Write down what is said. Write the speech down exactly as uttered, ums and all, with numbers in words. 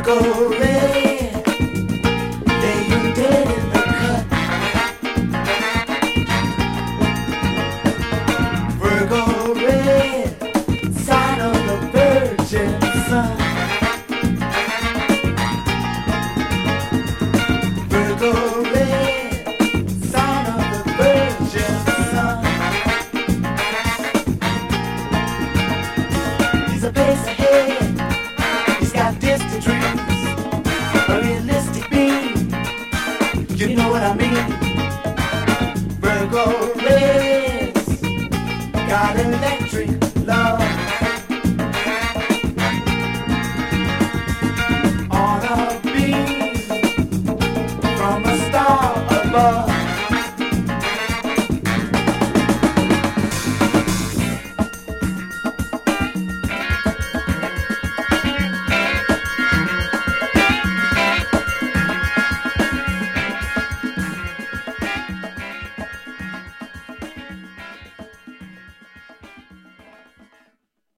Virgo red, laying dead in the cut. Virgo red, sign of the virgin sun. Virgo red, sign of the virgin sun. He's a pace ahead, he's got distant dreams, a realistic being, you know what I mean. Virgo red's got electric